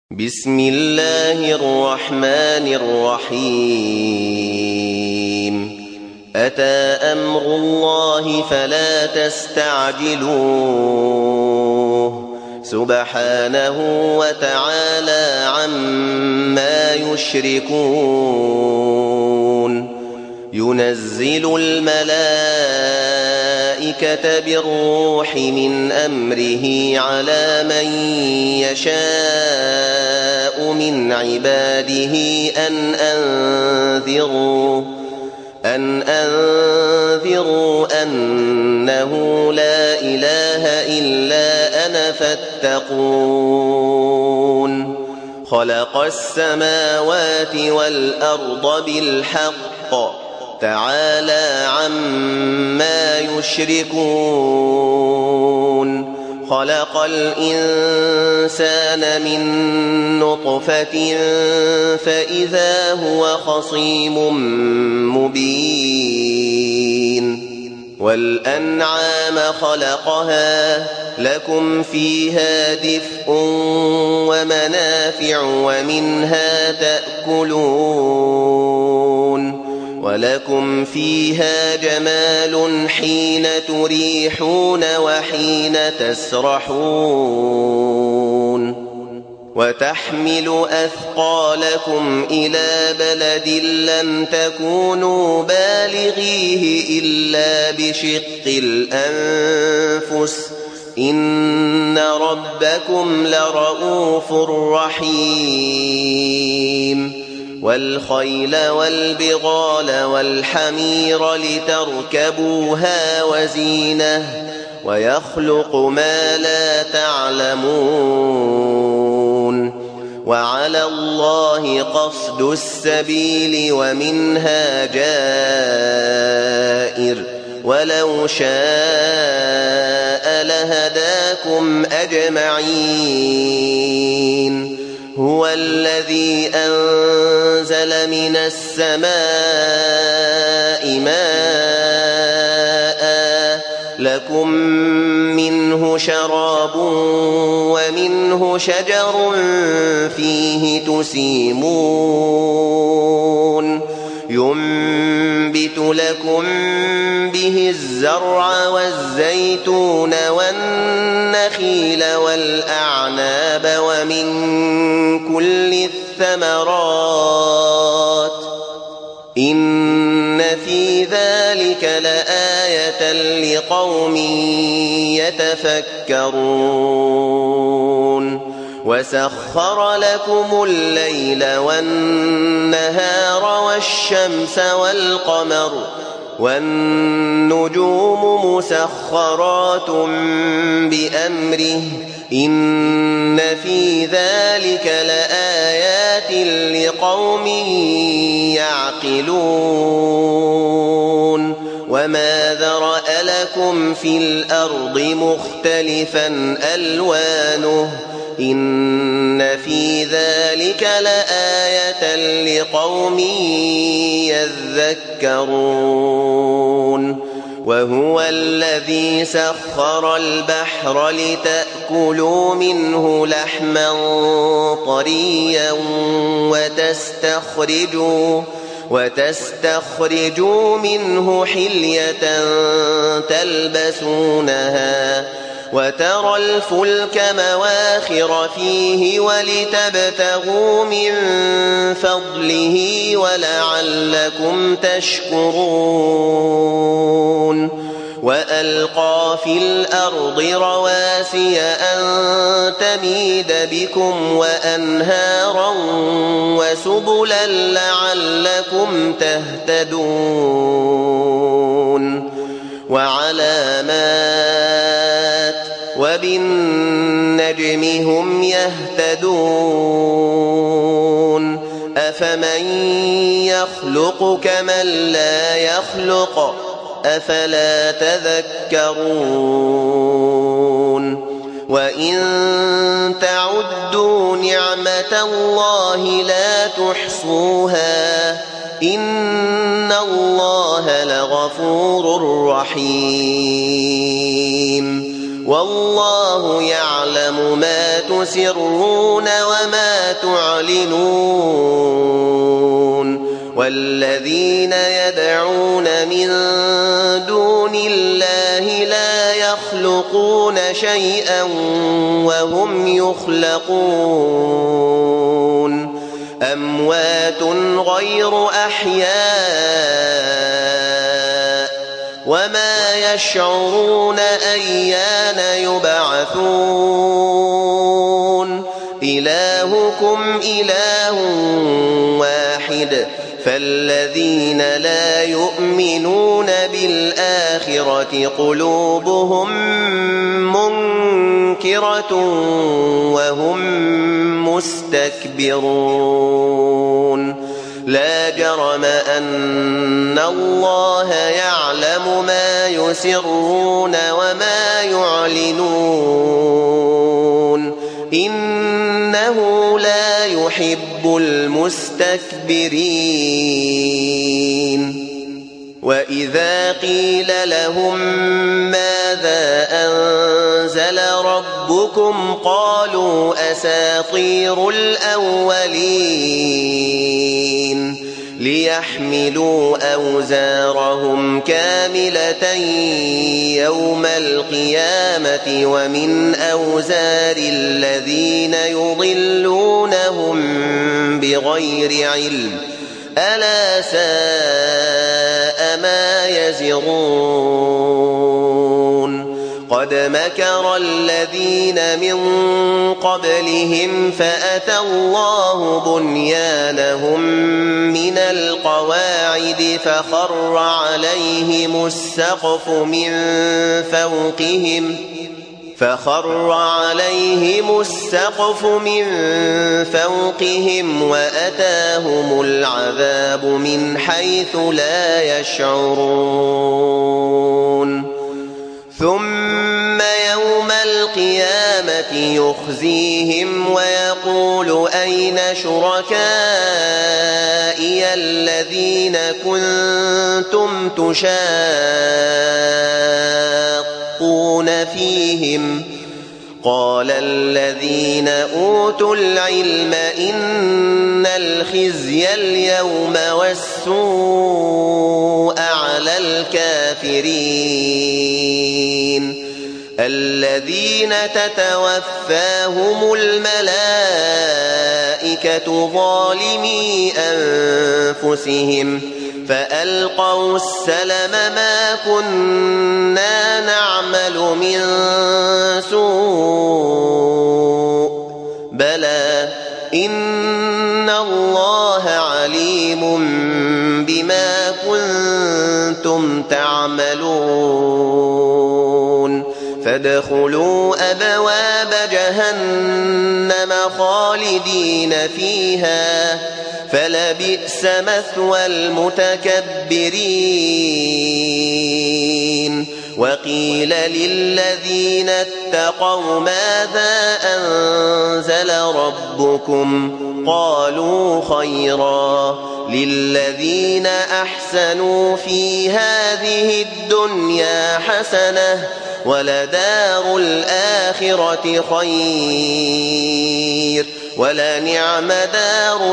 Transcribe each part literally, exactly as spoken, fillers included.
بسم الله الرحمن الرحيم أتى أمر الله فلا تستعجلوه سبحانه وتعالى عما يشركون ينزل الملائكة بالروح من أمره على من يشاء من عباده أن أنذروا أن أنذروا أنه لا إله إلا أنا فاتقون خلق السماوات والأرض بالحق تعالى عما يشركون خلق الإنسان من نطفة فإذا هو خصيم مبين والأنعام خلقها لكم فيها دفء ومنافع ومنها تأكلون ولكم فيها جمال حين تريحون وحين تسرحون وتحمل أثقالكم إلى بلد لم تكونوا بالغيه إلا بشق الأنفس إن ربكم لرؤوف رحيم والخيل والبغال والحمير لتركبوها وزينة ويخلق ما لا تعلمون وعلى الله قصد السبيل ومنها جائر ولو شاء لهداكم أجمعين هو الذي أنزل من السماء ماء لكم منه شراب ومنه شجر فيه تسيمون ينبت لكم به الزرع والزيتون والنخيل والأعناب ومن كل الثمرات إن في ذلك لآية لقوم يتفكرون وسخر لكم الليل والنهار والشمس والقمر والنجوم مسخرات بأمره إن في ذلك لآيات لقوم يعقلون وما ذرأ لكم في الأرض مختلفا ألوانه إن في ذلك لآية لقوم يذكرون وهو الذي سخر البحر لتأكلوا منه لحما طريا وتستخرجوا وتستخرجوا منه حلية تلبسونها وترى الفلك مواخر فيه ولتبتغوا من فضله ولعلكم تشكرون وألقى في الأرض رواسي أن تميد بكم وأنهارا وسبلا لعلكم تهتدون وعلامات وبالنجم هم يهتدون أفمن يخلق كمن لا يخلق أفلا تذكرون وإن تعدوا نعمة الله لا تحصوها إن الله لغفور رحيم والله يعلم ما تسرون وما تعلنون والذين يدعون من دون الله لا يخلقون شيئا وهم يخلقون أموات غير أحياء وما يشعرون أيان يبعثون إلهكم إله واحد فالذين لا يؤمنون بالآخرة قلوبهم منكرة وهم مستكبرون لا جرم أن الله يعلم ما يسرون وما يعلنون إنه لا يحب المستكبرين وإذا قيل لهم ماذا أنزل ربكم قالوا أساطير الأولين ليحملوا أوزارهم كاملة يوم القيامة ومن أوزار الذين يضلونهم بغير علم ألا ساء ما يزرون قد مكر الذين من قبلهم فأتى الله بنيانهم من القواعد فخر عليهم السقف من فوقهم فخر عليهم السقف من فوقهم وأتاهم العذاب من حيث لا يشعرون ثم يوم القيامة يخزيهم ويقول أين شركائي الذين كنتم تشاقون فيهم قال الذين أوتوا العلم إن الخزي اليوم والسوء على الكافرين الذين تتوفاهم الملائكة ظالمي أنفسهم فألقوا السلم ما كنا نعمل من سوء بلى إن الله عليم بما كنتم تعملون فادخلوا أبواب جهنم خالدين فيها فلبئس مثوى المتكبرين وقيل للذين اتقوا ماذا أنزل ربكم قالوا خيرا للذين أحسنوا في هذه الدنيا حسنة ولدار الآخرة خير ولنعم دار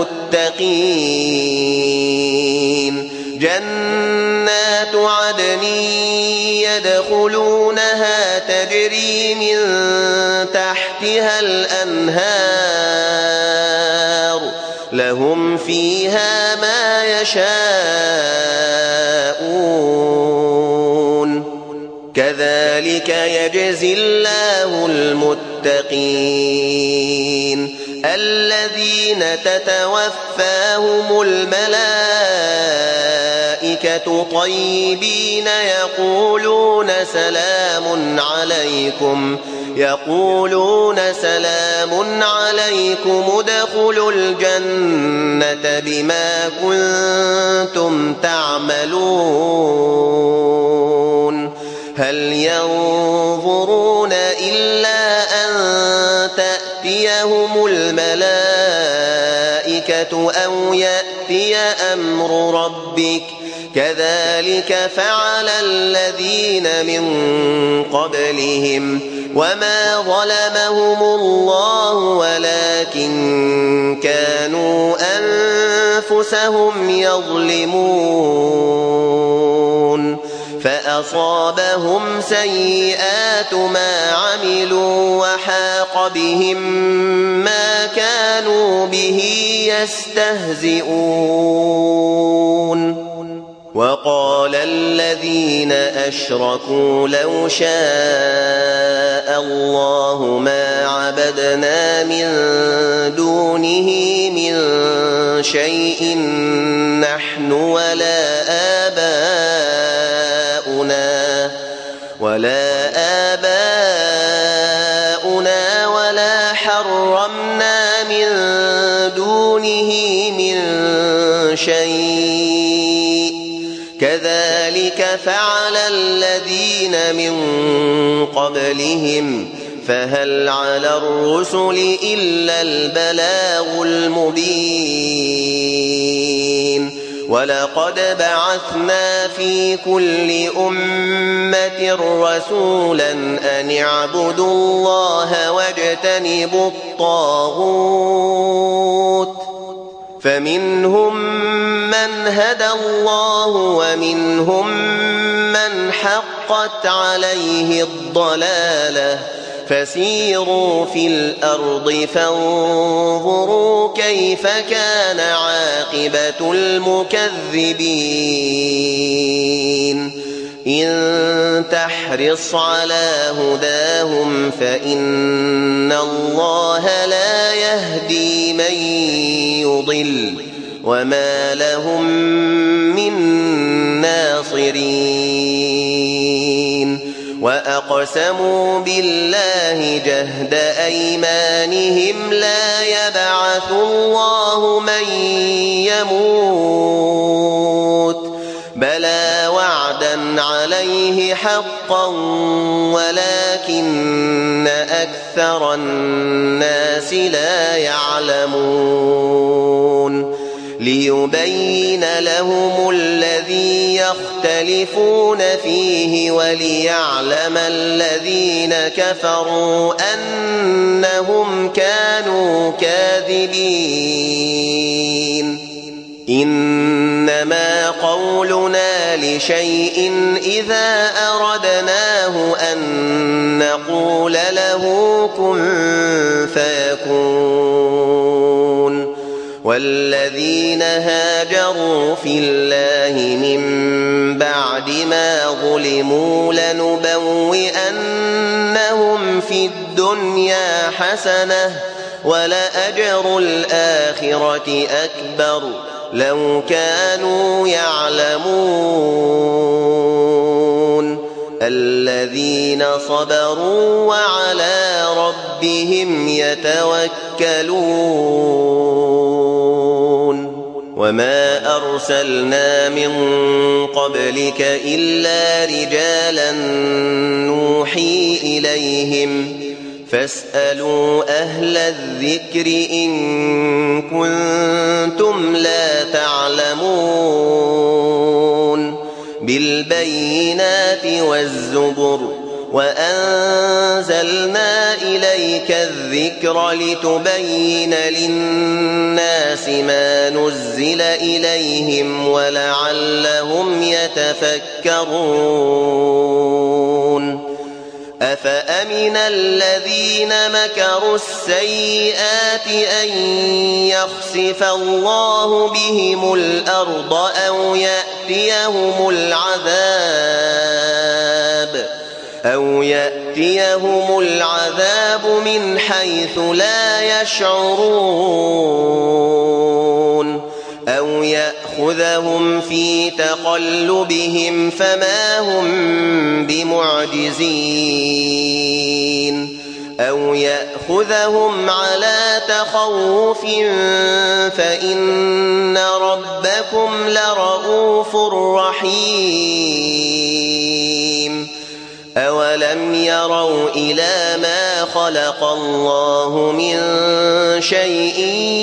المتقين جنات عدن يدخلونها تجري من تحتها الأنهار لهم فيها ما يشاءون كذلك يجزي الله المتقين الذين تتوفاهم الملائكة طيبين يقولون سلام عليكم يقولون سلام عليكم ادخلوا الجنة بما كنتم تعملون هل ينظرون إلا أن تأتيهم الملائكة أو يأتي أمر ربك كذلك فعل الذين من قبلهم وما ظلمهم الله ولكن كانوا أنفسهم يظلمون فأصابهم سيئات ما عملوا وحاق بهم ما كانوا به يستهزئون وقال الذين أشركوا لو شاء الله ما عبدنا من دونه من شيء نحن ولا آباؤنا ولا آباؤنا ولا حرمنا من دونه من شيء كذلك فعل الذين من قبلهم فهل على الرسل إلا البلاغ المبين ولقد بعثنا في كل أمة رسولا أن اعبدوا الله واجتنبوا الطاغوت فمنهم من هدى الله ومنهم من حقت عليه الضلالة فسيروا في الأرض فانظروا كيف كان عاقبة المكذبين إن تحرص على هداهم فإن الله لا يهدي من يضل وما لهم من ناصرين وأقسموا بالله جهد أيمانهم لا يبعث الله من يموت بلى وعدا عليه حقا ولكن أكثر الناس لا يعلمون ليبين لهم الذي يختلفون فيه وليعلم الذين كفروا أنهم كانوا كاذبين إنما قولنا لشيء إذا أردناه أن نقول له كن فيكون والذين هاجروا في الله من بعد ما ظلموا لنبوئنهم في الدنيا حسنة ولأجر الآخرة أكبر لو كانوا يعلمون الذين صبروا وعلى ربهم يتوكلون وما أرسلنا من قبلك إلا رجالا نوحي إليهم فاسألوا أهل الذكر إن كنتم لا تعلمون بالبينات والزبر وأنزلنا إليك الذكر لتبين للناس ما نزل إليهم ولعلهم يتفكرون أفأمن الذين مكروا السيئات أن يخسف الله بهم الأرض أو يأتيهم العذاب أو يأتيهم العذاب من حيث لا يشعرون أو يأخذهم في تقلبهم فما هم بمعجزين أو يأخذهم على تخوف فإن ربكم لرؤوف رحيم أولم يروا إلى ما خلق الله من شيء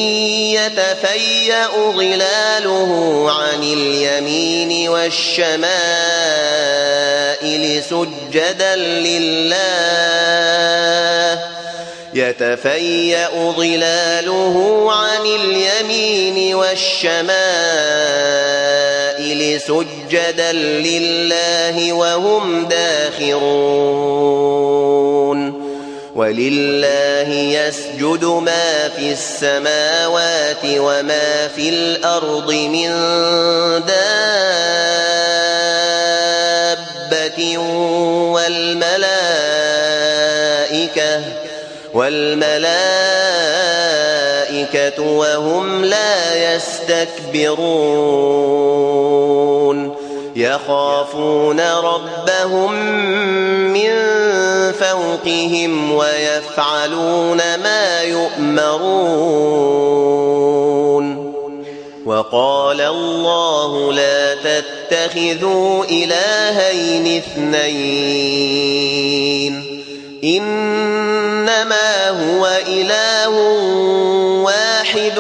يتفيأ ظلاله عن اليمين والشمائل سجدا لله يتفيأ ظلاله عن اليمين والشمائل سجدا لله وهم داخرون ولله يسجد ما في السماوات وما في الأرض من دابة والملائكة والملائكة وهم لا يستكبرون يخافون ربهم من فوقهم ويفعلون ما يؤمرون وقال الله لا تتخذوا إلهين اثنين إنما هو إله واحد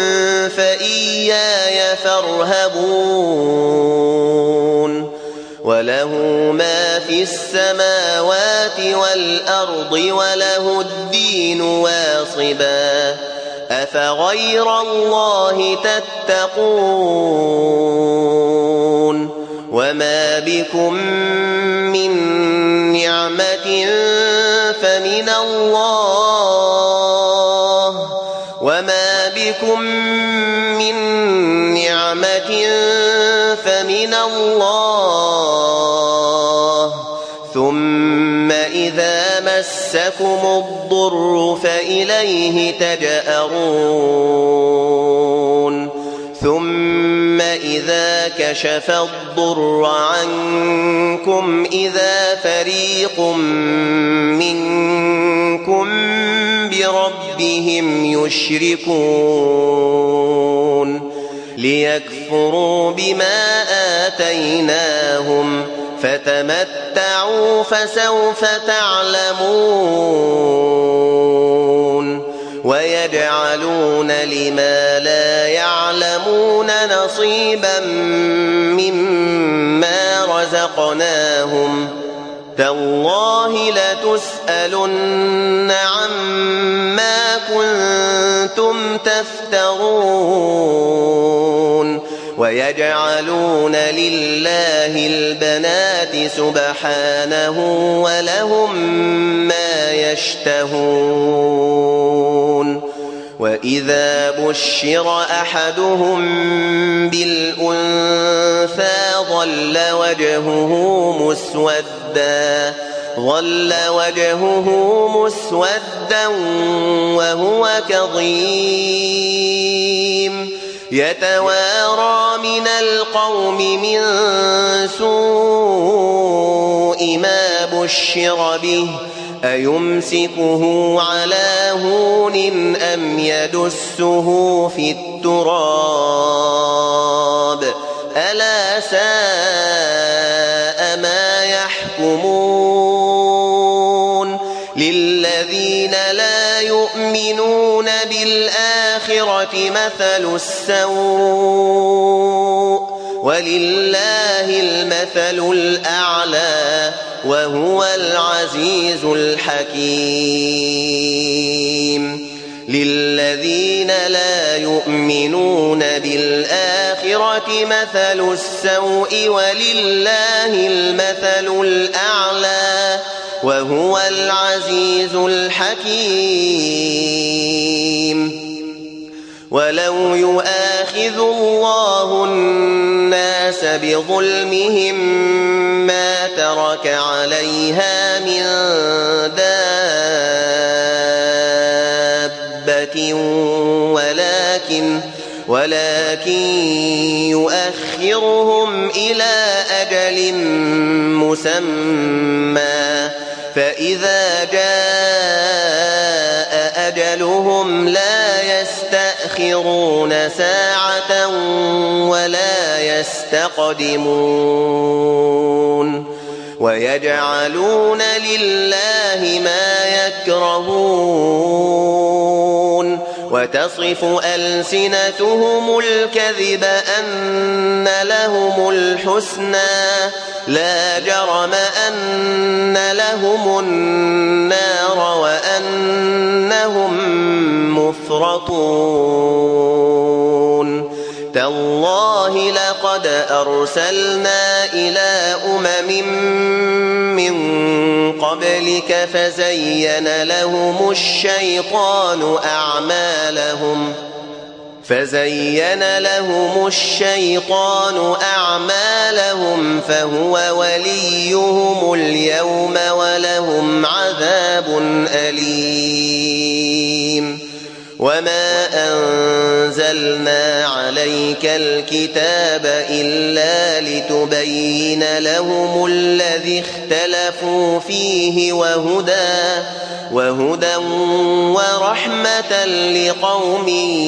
فإياي فارهبون وله ما في السماوات والأرض وله الدين واصبا أفغير الله تتقون وما بكم من نعمة فمن الله وما بكم من نعمة فمن الله ثم إذا مسكم الضر فإليه تجأرون ثم إذا كشف الضر عنكم إذا فريق منكم بربهم يشركون ليكفروا بما آتيناهم فتمتعوا فسوف تعلمون ويجعلون لما لا يعلمون نصيبا مما رزقناهم تالله لتسألن عما كنتم تفترون ويجعلون لله البنات سبحانه ولهم ما يشتهون وإذا بشر أحدهم بالأنثى ظل وجهه مسودا ظل وجهه مسودا وهو كظيم يتوارى من القوم من سوء ما بشر به أيمسكه على هون أم يدسه في التراب ألا ساء ما يحكمون للذين لا يؤمنون بالآخرة مثل السوء ولله المثل الأعلى وهو العزيز الحكيم للذين لا يؤمنون بالآخرة مثل السوء ولله المثل الأعلى وهو العزيز الحكيم ولو يؤاخذ الله الناس بظلمهم ما ترك عليها من دابة ولكن ولكن يؤخرهم إلى أجل مسمى فإذا جاء أجلهم لا يستأخرون ساعة ولا يستقدمون ويجعلون لله ما يكرهون وتصف ألسنتهم الكذب أن لهم الحسنى لا جرم أن لهم النار وأنهم مفرطون تالله لقد أرسلنا إلى أمم من قبلك فزين لهم الشيطان أعمالهم فزين لهم الشيطان أعمالهم فهو وليهم اليوم ولهم عذاب أليم وما أنزلنا عليك الكتاب إلا لتبين لهم الذي اختلفوا فيه وهدى وهدى ورحمة لقوم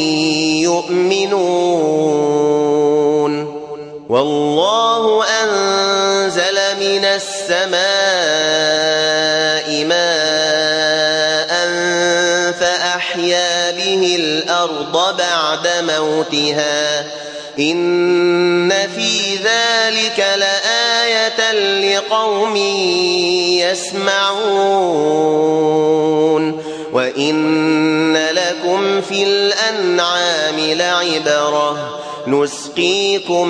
يؤمنون والله أنزل من السماء ماء فأحيا به الأرض بعد موتها إن في ذلك لآية لقوم يسمعون وإن لكم في الأنعام لعبرة نسقيكم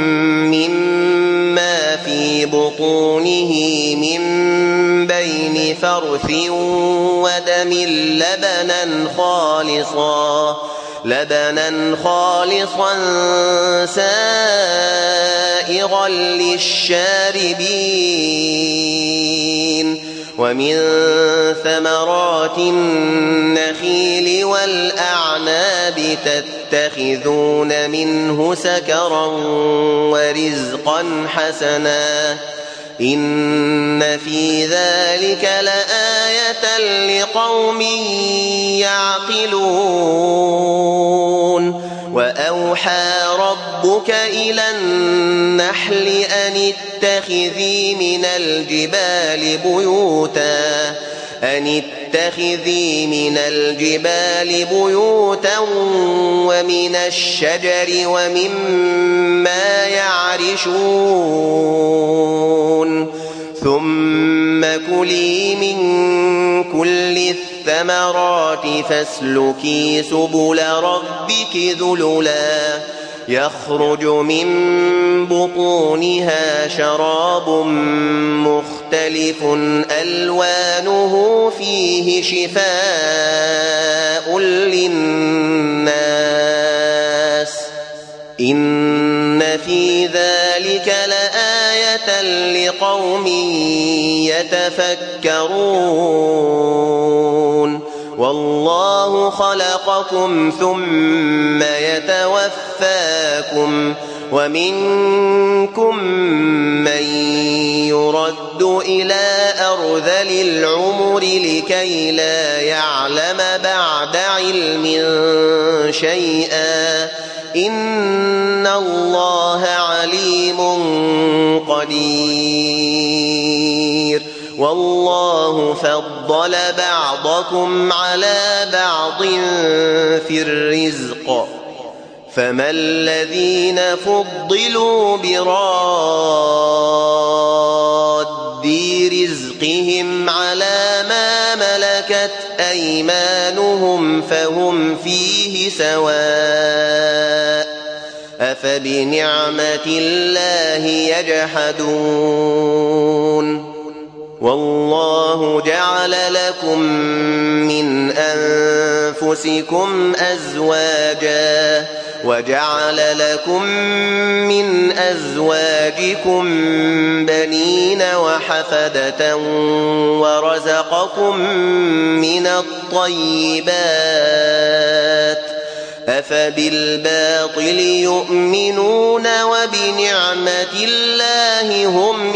مما في بطونه من بين فرث ودم لبنا خالصا لبنا خالصا سائغا للشاربين ومن ثمرات النخيل والأعناب تتخذون منه سكرا ورزقا حسنا إن في ذلك لآية لقوم يعقلون وأوحى ربك إلى النحل أن اتخذي من الجبال بيوتا أن اتخذي من الجبال بيوتا ومن الشجر ومما يعرشون ثم كلي من كل الثمرات فاسلكي سبل ربك ذللا يخرج من بطونها شراب مختلف ألوانه فيه شفاء للناس إن في ذلك لآية لقوم يتفكرون والله خلقكم ثم يتوفاكم ومنكم من يرد إلى أرذل العمر لكي لا يعلم بعد علم شيئا إن الله عليم قدير والله فضل بعضكم على بعض في الرزق فما الذين فضلوا براد رزقهم على ما ملكت أيمانهم فهم فيه سواء أفبنعمة الله يجحدون والله جعل لكم من أنفسكم أزواجا وجعل لكم من أزواجكم بنين وحفدة ورزقكم من الطيبات أفبالباطل يؤمنون وبنعمة الله هم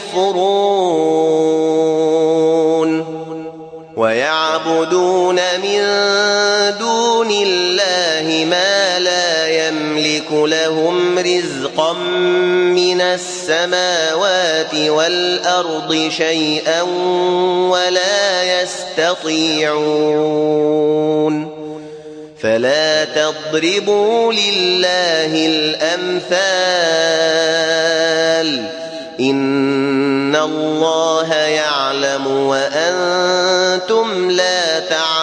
يكفرون ويعبدون من دون الله ما لا يملك لهم رزقا من السماوات والأرض شيئا ولا يستطيعون فلا تضربوا لله الأمثال إن الله يعلم وأنتم لا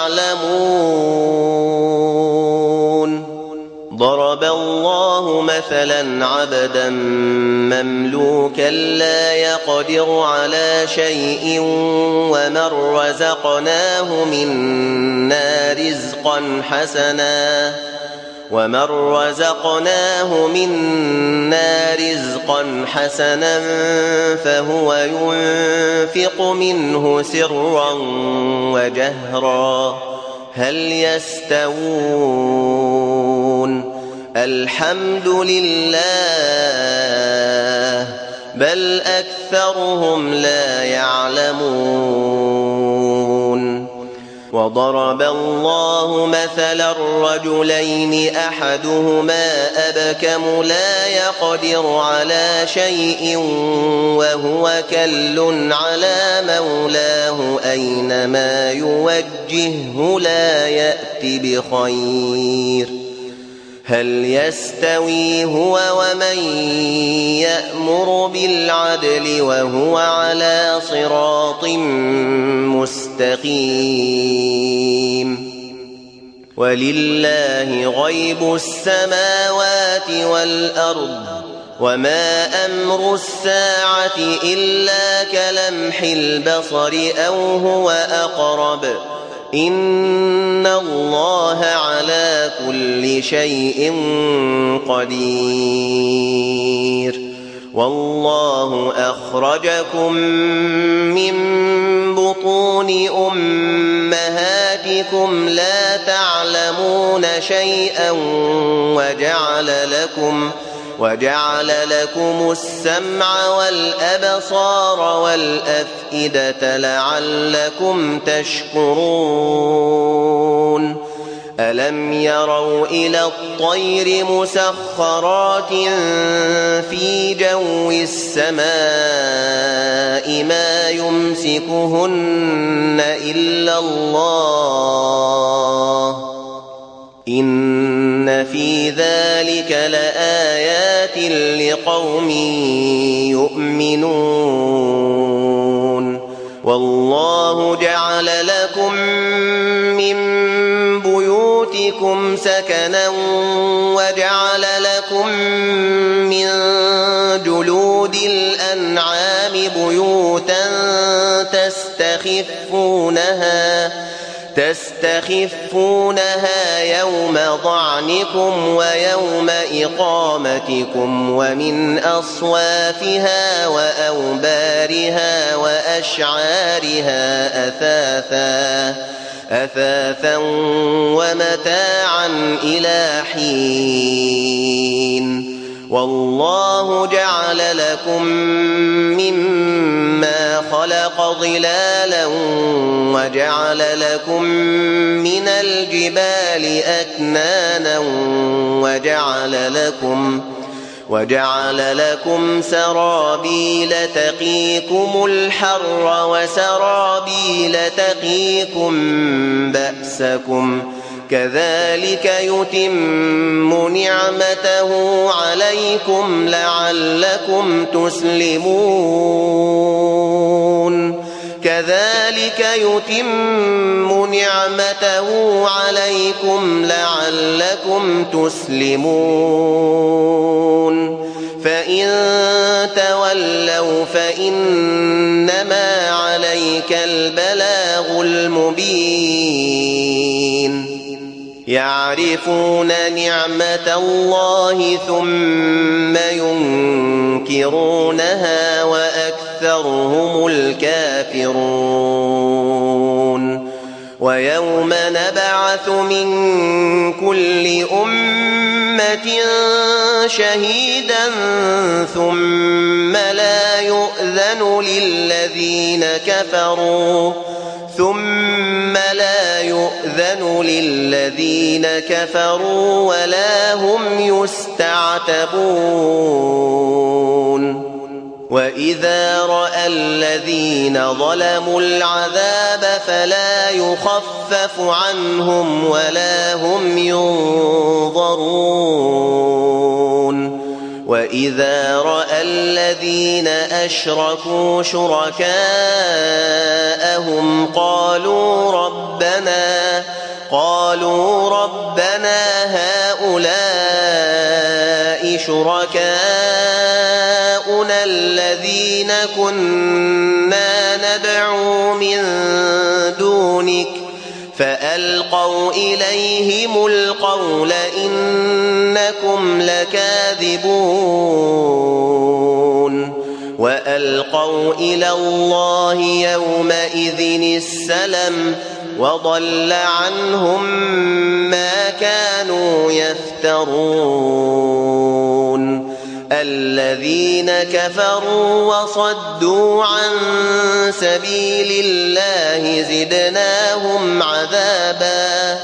تعلمون ضرب الله مثلا عبدا مملوكا لا يقدر على شيء ومن رزقناه منا رزقا حسنا ومن رزقناه منا رزقا حسنا فهو ينفق منه سرا وجهرا هل يستوون الحمد لله بل أكثرهم لا يعلمون وضرب الله مثلا الرجلين أحدهما أبكم لا يقدر على شيء وهو كل على مولاه أينما يوجهه لا يأت بخير هل يستوي هو ومن يأمر بالعدل وهو على صراط مستقيم ولله غيب السماوات والأرض وما أمر الساعة إلا كلمح البصر أو هو أقرب إن الله على كل شيء قدير والله أخرجكم من بطون أمهاتكم لا تعلمون شيئا وجعل لكم وجعل لكم السمع والأبصار والأفئدة لعلكم تشكرون ألم يروا إلى الطير مسخرات في جو السماء ما يمسكهن إلا الله إن في ذلك لآيات لقوم يؤمنون والله جعل لكم من بيوتكم سكنا وجعل لكم من جلود الأنعام بيوتا تستخفونها تستخفونها يوم ضعنكم ويوم إقامتكم ومن أصوافها وأوبارها وأشعارها أثاثا أثاثا ومتاعا إلى حين والله جعل لكم مما خلق ظلالا وجعل لكم من الجبال أكنانا وجعل لكم وجعل لكم سرابيل تقيكم الحر وسرابيل تقيكم بأسكم كذلك يتم نعمته عليكم لعلكم تسلمون كذلك يتم نعمته عليكم لعلكم تسلمون فإن تولوا فإنما عليك البلاغ المبين يعرفون نعمة الله ثم ينكرونها وأكثرهم الكافرون ويوم نبعث من كل أمة شهيدا ثم لا يؤذن للذين كفروا ثم لا يؤذن للذين كفروا ولا هم يستعتبون وإذا رأى الذين ظلموا العذاب فلا يخفف عنهم ولا هم ينظرون وإذا رأى الذين أشركوا شركاءهم قالوا ربنا قالوا ربنا هؤلاء شركاؤنا الذين كنا ندعو من دونك فألقوا إليهم القول إنكم لكاذبون وألقوا إلى الله يومئذ السلم وضل عنهم ما كانوا يفترون الذين كفروا وصدوا عن سبيل الله زدناهم عذابا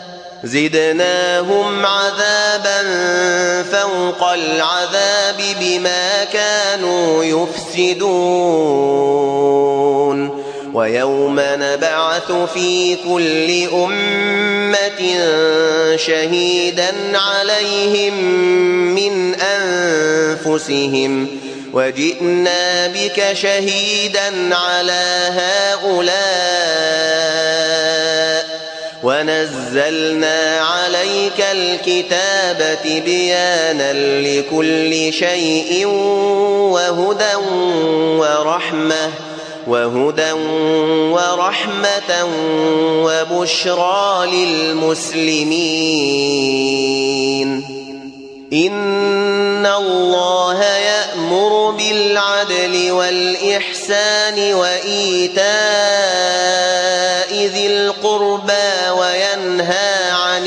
زدناهم عذابا فوق العذاب بما كانوا يفسدون ويوم نبعث في كل أمة شهيدا عليهم من أنفسهم وجئنا بك شهيدا على هؤلاء ونزلنا عليك الكتاب تبيانا لكل شيء وهدى ورحمة وهدى ورحمة وبشرى للمسلمين إن الله يأمر بالعدل والإحسان وإيتاء ذي القربى وينهى عن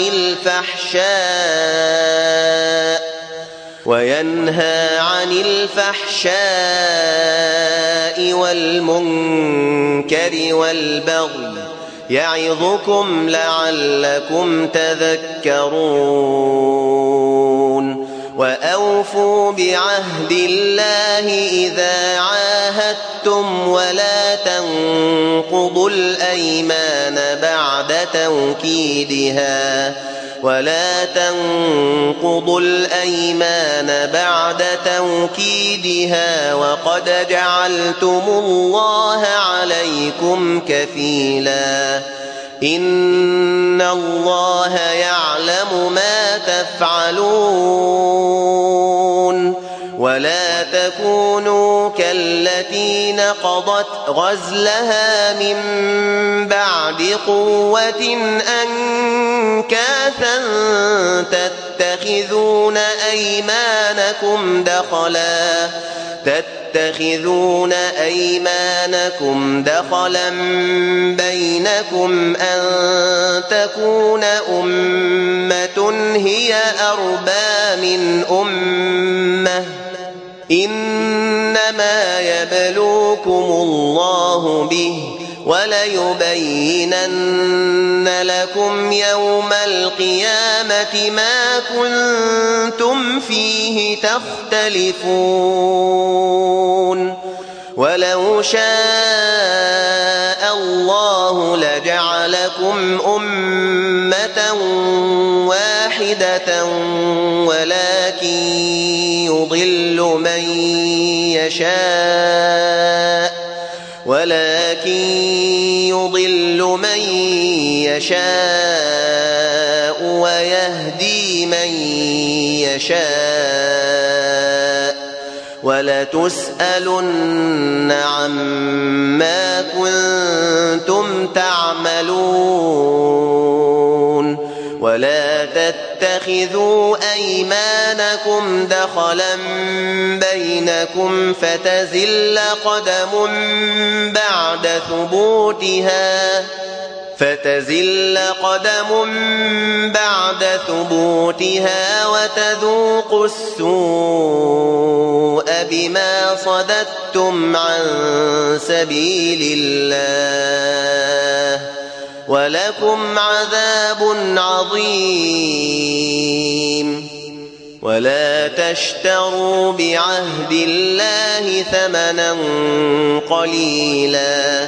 الفحشاء وينهى عن الفحشاء والمنكر والبغي يعظكم لعلكم تذكرون وأوفوا بعهد الله إذا عاهدتم ولا تنقضوا الأيمان بعد توكيدها ولا تنقضوا الأيمان بعد توكيدها وقد جعلتم الله عليكم كفيلا إن الله يعلم ما تفعلون ولا تكونوا كالتي نقضت غزلها من بعد قوة أنكاثا تتخذون أيمانكم دخلا تتخذون أيمانكم دخلا بينكم أن تكون أمة هي أربى من أمة إنما يبلوكم الله به وليبينن لكم يوم القيامة ما كنتم فيه تختلفون ولو شاء الله لجعلكم أمة واحدة ولكن يضل من يشاء ولكن يضل من يشاء ويهدي من يشاء ولتسألن عما كنتم تعملون ولا تتخذوا أيمانكم دخلا بينكم فتزل قدم بعد ثبوتها فتزل قدم بعد ثبوتها وتذوقوا السوء بما صددتم عن سبيل الله ولكم عذاب عظيم ولا تشتروا بعهد الله ثمنا قليلا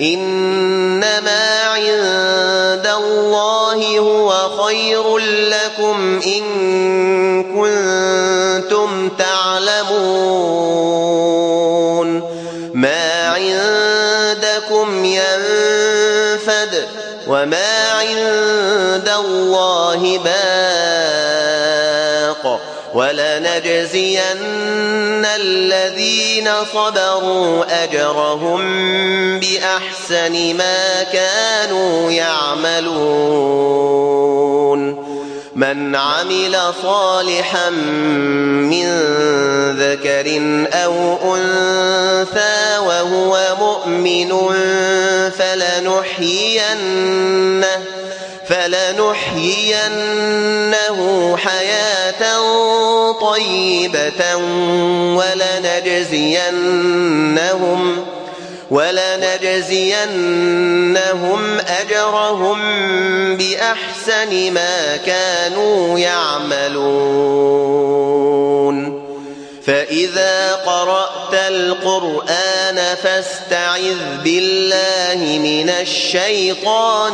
إنما عند الله هو خير لكم إن كنتم تعلمون وما عند الله باق ولنجزين الذين صبروا أجرهم بأحسن ما كانوا يعملون من عمل صالحا من ذكر أو أنثى وهو مؤمن فلنحيينه, فلنحيينه حياة طيبة ولنجزينهم, ولنجزينهم أجرهم بأحسن ما كانوا يعملون فإذا قرأت القرآن فاستعذ بالله من الشيطان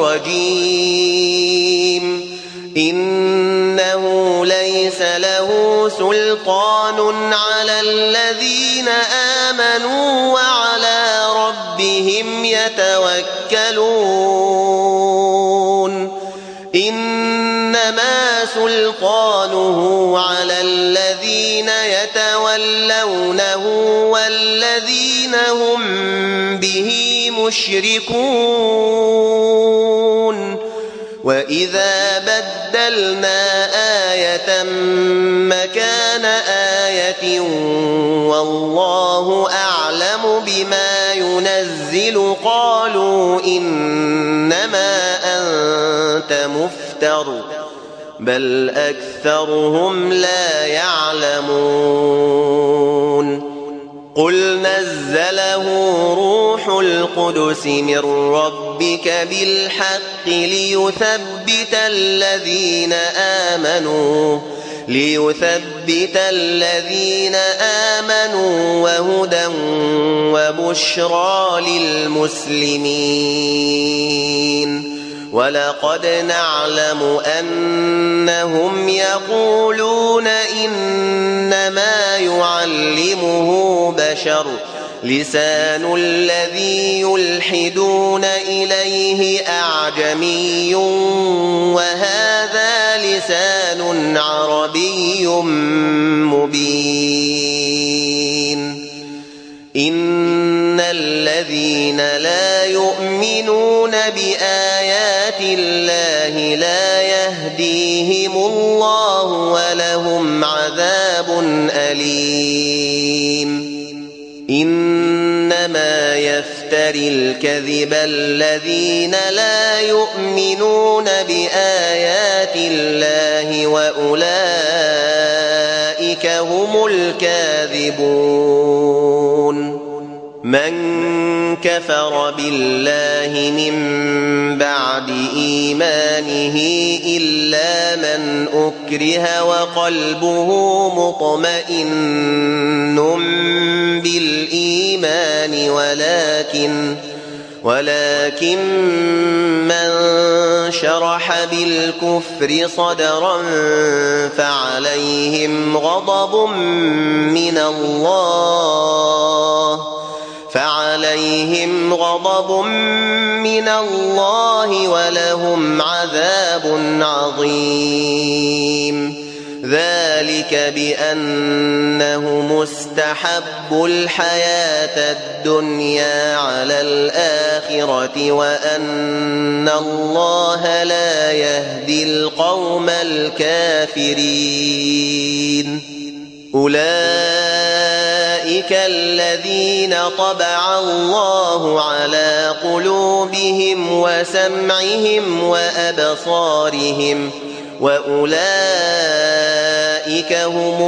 الرجيم إنه ليس له سلطان على الذين آمنوا وعلى ربهم يتوكلون إنما سلطانه على الذين يتولونه والذين هم به مشركون وإذا بدلنا آية مكان آية والله أعلم بما ينزل قالوا إنما أنت مفتر بل أكثرهم لا يعلمون قل نزله روح القدس من ربك بالحق ليثبت الذين آمنوا ليثبت الذين آمنوا وهدى وبشرى للمسلمين ولقد نعلم أنهم يقولون إنما يعلمه بشر لسان الذي يلحدون إليه أعجمي وهذا لسان عربي مبين إن الذين لا يؤمنون بآيات الله لا يهديهم الله ولهم عذاب أليم إنما يفتري الكذب الذين لا يؤمنون بآيات الله وأولئك هم الكاذبون من كفر بالله من بعد إيمانه إلا من أكره وقلبه مطمئن بالإيمان ولكن ولكن من شرح بالكفر صدرا فعليهم غضب من الله فعليهم غضب من الله ولهم عذاب عظيم ذلك بأنه مستحب الحياة الدنيا على الآخرة وأن الله لا يهدي القوم الكافرين أولئك الذين طبع الله على قلوبهم وسمعهم وأبصارهم وأولئك هم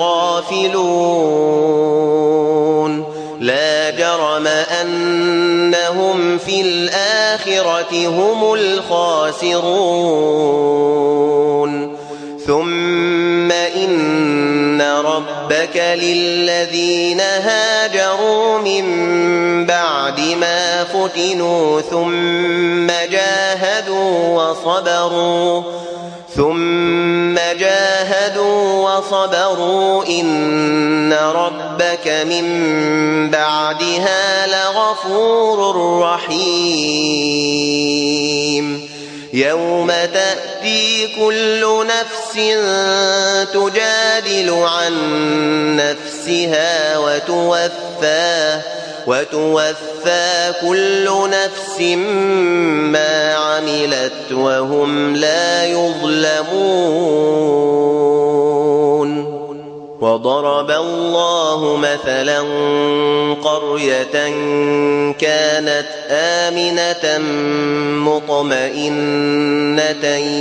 الغافلون لا جرم أنهم في الآخرة هم الخاسرون ثم إن ربك للذين هاجروا من بعد ما فتنوا ثم جاهدوا وصبروا ثم جاهدوا وصبروا إن ربك من بعدها لغفور رحيم يوم تأتي كل نفس تجادل عن نفسها وتوفى, وتوفى كل نفس ما عملت وهم لا يظلمون. وضرب الله مثلا قرية كانت آمنة مطمئنة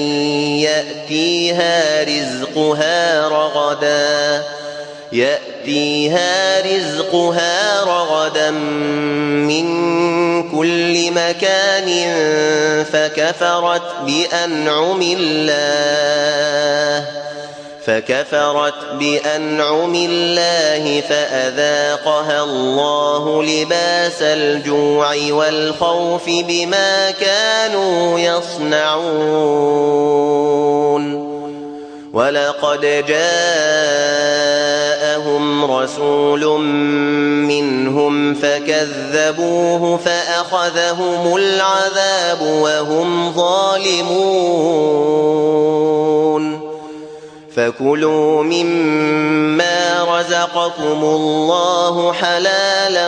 يأتيها رزقها رغدا يأتيها رزقها رغدا من كل مكان فكفرت بأنعم الله فكفرت بأنعم الله فأذاقها الله لباس الجوع والخوف بما كانوا يصنعون. ولقد جاءهم رسول منهم فكذبوه فأخذهم العذاب وهم ظالمون. فكلوا مما رزقكم الله حلالا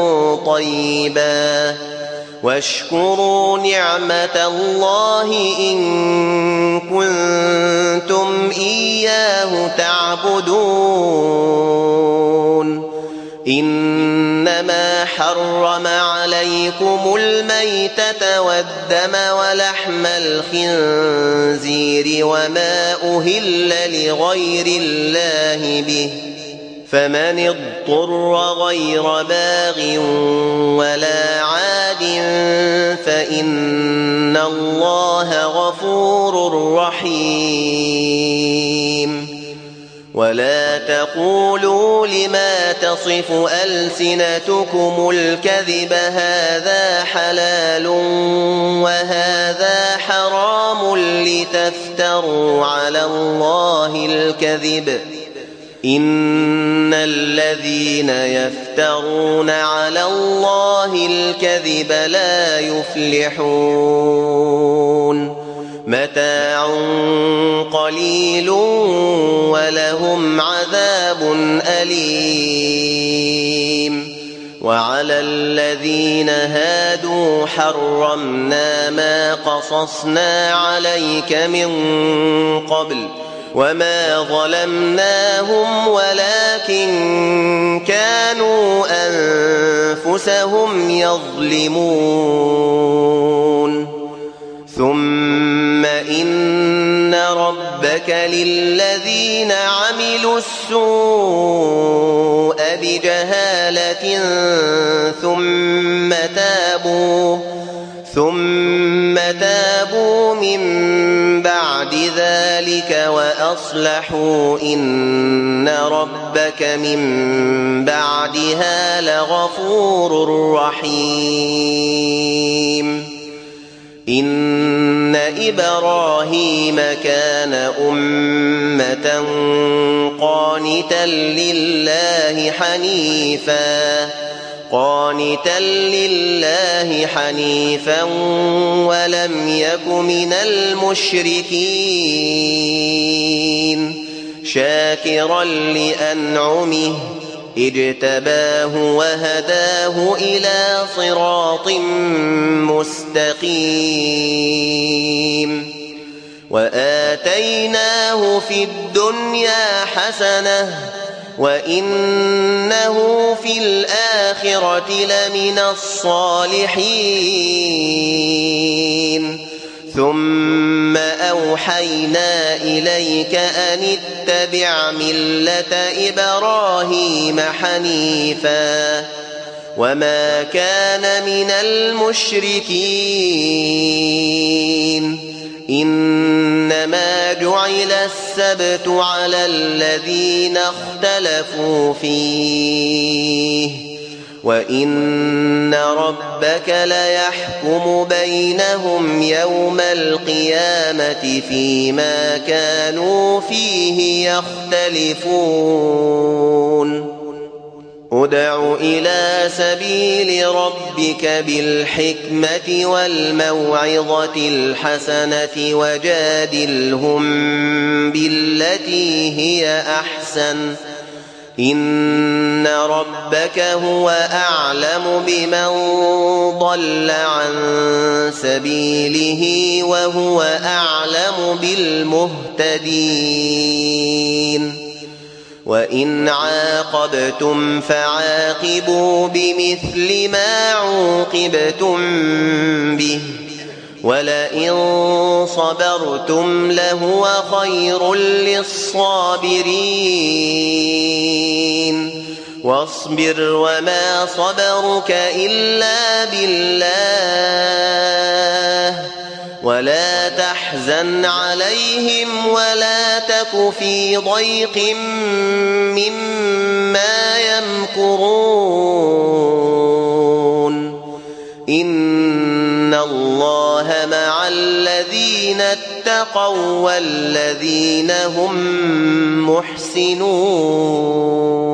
طيبا واشكروا نعمة الله إن كنتم إياه تعبدون. إنما حرم عليكم الميتة والدم ولحم الخنزير وما أهل لغير الله به فمن اضطر غير باغ ولا عاد فإن الله غفور رحيم. ولا تقولوا لما تصف ألسنتكم الكذب هذا حلال وهذا حرام لتفتروا على الله الكذب إن الذين يفترون على الله الكذب لا يفلحون. متاع قليل ولهم عذاب أليم. وعلى الذين هادوا حرمنا ما قصصنا عليك من قبل وما ظلمناهم ولكن كانوا أنفسهم يظلمون. ثم إن ربك للذين عملوا السوء بجهالة ثم تابوا ثم تابوا من بعد ذلك وأصلحوا إن ربك من بعدها لغفور رحيم. إن إبراهيم كان أمة قانتا لله حنيفا قانتا لله حنيفا ولم يك من المشركين شاكرا لأنعمه اجتباه وهداه إلى صراط مستقيم. وآتيناه في الدنيا حسنة وإنه في الآخرة لمن الصالحين. ثم أوحينا إليك أن اتبع ملة إبراهيم حنيفا وما كان من المشركين. إنما جعل السبت على الذين اختلفوا فيه وإن ربك ليحكم بينهم يوم القيامة فيما كانوا فيه يختلفون. ادع إلى سبيل ربك بالحكمة والموعظة الحسنة وجادلهم بالتي هي أحسن إن ربك هو أعلم بمن ضل عن سبيله وهو أعلم بالمهتدين وإن عاقبتم فعاقبوا بمثل ما عوقبتم به ولئن صبرتم لهو خير للصابرين واصبر وما صبرك إلا بالله ولا تحزن عليهم ولا تك في ضيق مما يمكرون إن الله مع الذين اتقوا والذين هم محسنون